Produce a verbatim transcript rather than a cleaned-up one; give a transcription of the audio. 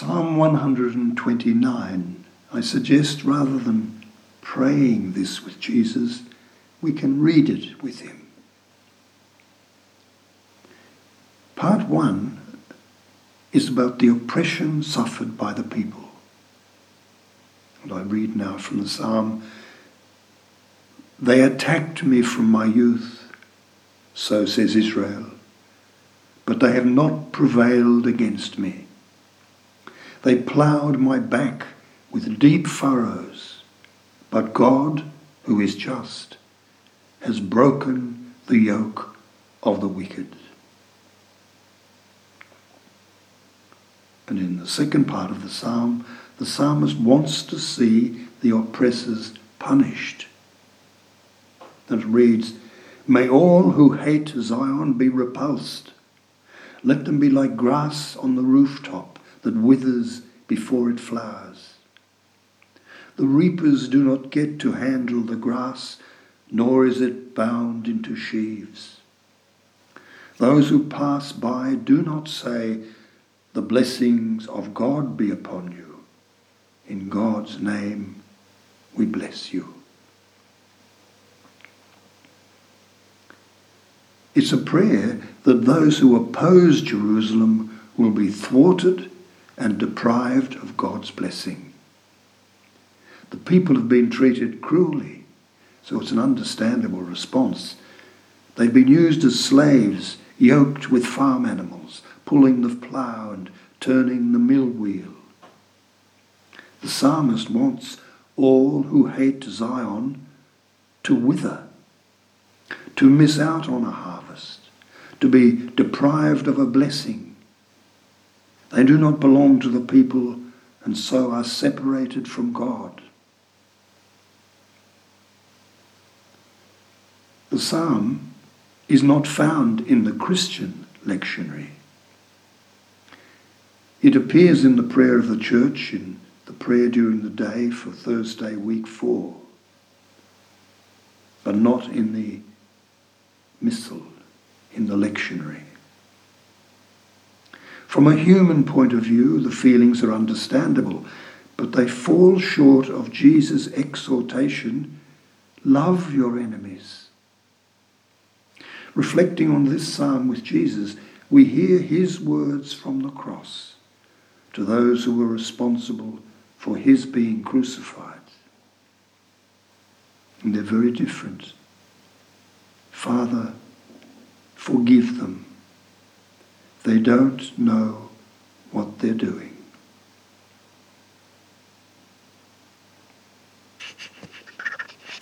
Psalm one hundred twenty-nine. I suggest rather than praying this with Jesus, we can read it with him. Part one is about the oppression suffered by the people. And I read now from the psalm, "They attacked me from my youth, so says Israel, but they have not prevailed against me. They ploughed my back with deep furrows, but God, who is just, has broken the yoke of the wicked." And in the second part of the psalm, the psalmist wants to see the oppressors punished. And it reads, "May all who hate Zion be repulsed. Let them be like grass on the rooftop that withers before it flowers. The reapers do not get to handle the grass, nor is it bound into sheaves. Those who pass by do not say, 'The blessings of God be upon you. In God's name we bless you.'" It's a prayer that those who oppose Jerusalem will be thwarted and deprived of God's blessing. The people have been treated cruelly, so it's an understandable response. They've been used as slaves, yoked with farm animals, pulling the plough and turning the mill wheel. The psalmist wants all who hate Zion to wither, to miss out on a harvest, to be deprived of a blessing. They do not belong to the people and so are separated from God. The psalm is not found in the Christian lectionary. It appears in the prayer of the church, in the prayer during the day for Thursday week four, but not in the missal, in the lectionary. From a human point of view, the feelings are understandable, but they fall short of Jesus' exhortation, "Love your enemies." Reflecting on this psalm with Jesus, we hear his words from the cross to those who were responsible for his being crucified. And they're very different. "Father, forgive them. They don't know what they're doing."